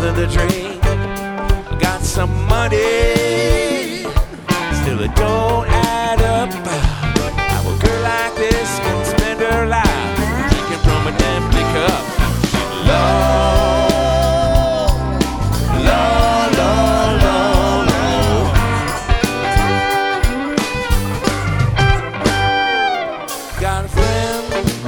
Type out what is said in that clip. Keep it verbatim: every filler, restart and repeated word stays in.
of the dream. Got some money, still I don't